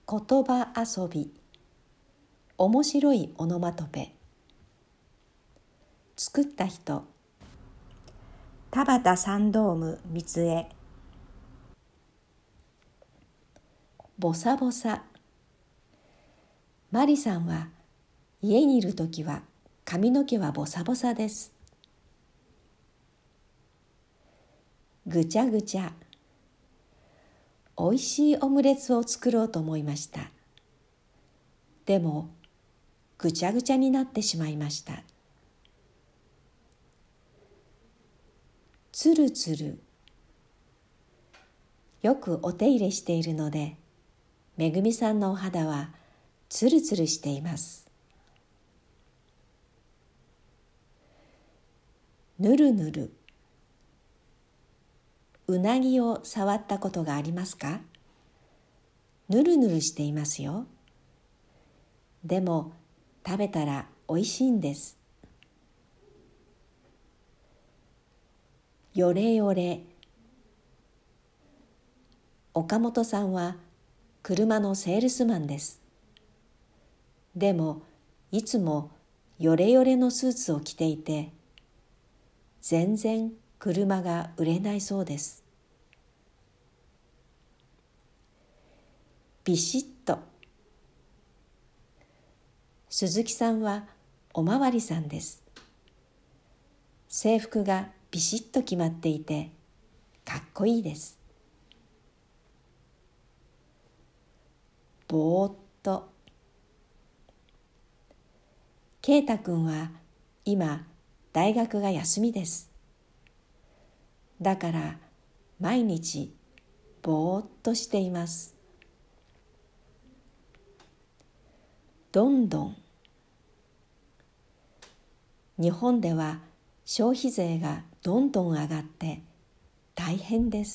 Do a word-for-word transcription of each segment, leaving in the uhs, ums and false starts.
言葉遊び、面白いオノマトペ。作った人、田畑三ドーム三重。ボサボサ。マリさんは家にいるときは髪の毛はボサボサです。ぐちゃぐちゃ。おいしいオムレツを作ろうと思いました。でもぐちゃぐちゃになってしまいました。つるつる。よくお手入れしているので、めぐみさんのお肌はつるつるしています。ぬるぬる。うなぎを触ったことがありますか？ぬるぬるしていますよ。でも食べたらおいしいんです。よれよれ。岡本さんは車のセールスマンです。でもいつもよれよれのスーツを着ていて、全然車が売れないそうです。ビシッと。鈴木さんはおまわりさんです。制服がビシッと決まっていてかっこいいです。ぼーっと。圭太くんは今大学が休みです。だから毎日ぼーっとしています。どんどん。日本では消費税がどんどん上がって大変です。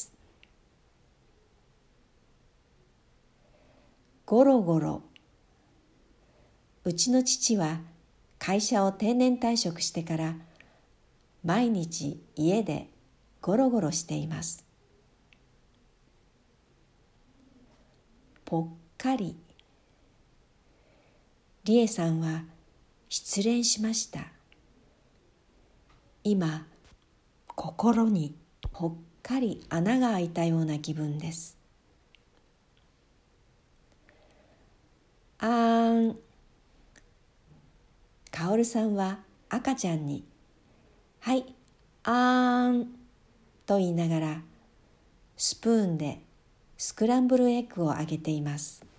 ゴロゴロ。うちの父は会社を定年退職してから毎日家でゴロゴロしています。ぽっかり。りえさんは失恋しました。今心にぽっかり穴が開いたような気分です。あーん。かおるさんは赤ちゃんにはいあーんと言いながらスプーンでスクランブルエッグをあげています。